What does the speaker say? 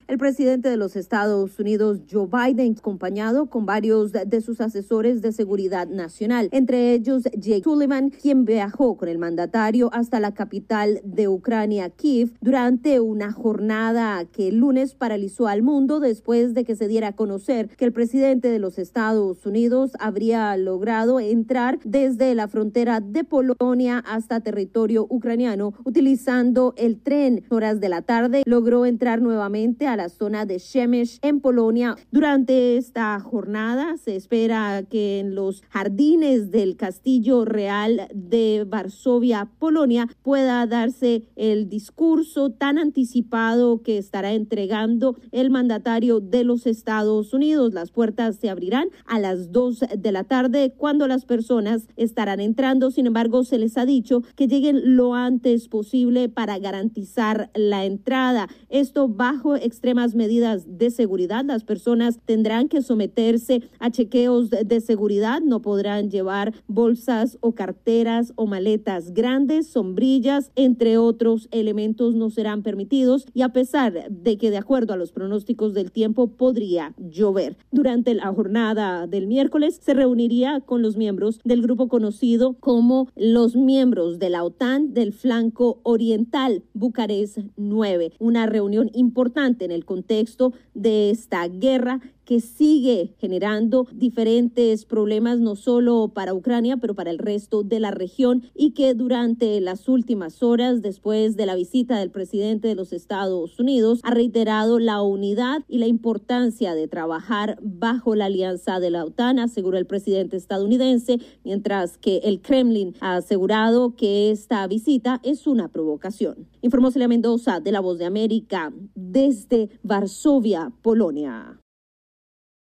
El presidente de los Estados Unidos, Joe Biden, acompañado con varios de sus asesores de seguridad nacional, entre ellos Jake Sullivan, quien viajó con el mandatario hasta la capital de Ucrania, Kiev, durante una jornada que el lunes paralizó al mundo después de que se diera a conocer que el presidente de los Estados Unidos habría logrado entrar desde la frontera de Polonia hasta territorio ucraniano utilizando el tren. Horas de la tarde logró entrar nuevamente a la zona de Przemyśl en Polonia. Durante esta jornada se espera que en los jardines del Castillo Real de Varsovia, Polonia, pueda darse el discurso tan anticipado que estará entregando el mandatario de los Estados Unidos. Las puertas se abrirán a las 2 de la tarde cuando las personas estarán entrando. Sin embargo, se les ha dicho que lleguen lo antes posible para garantizar la entrada. Esto bajo extremas medidas de seguridad. Las personas tendrán que someterse a chequeos de seguridad. No podrán llevar bolsas o carteras o maletas grandes, sombrillas, entre otros elementos no serán permitidos, y a pesar de que de acuerdo a los pronósticos del tiempo podría llover. Durante la jornada del miércoles se reuniría con los miembros del grupo conocido como los miembros de la OTAN del flanco oriental, Bucarest 9, una reunión importante en el contexto de esta guerra que sigue generando diferentes problemas no solo para Ucrania, pero para el resto de la región, y que durante las últimas horas, después de la visita del presidente de los Estados Unidos, ha reiterado la unidad y la importancia de trabajar bajo la alianza de la OTAN, aseguró el presidente estadounidense, mientras que el Kremlin ha asegurado que esta visita es una provocación. Informó Celia Mendoza de La Voz de América desde Varsovia, Polonia.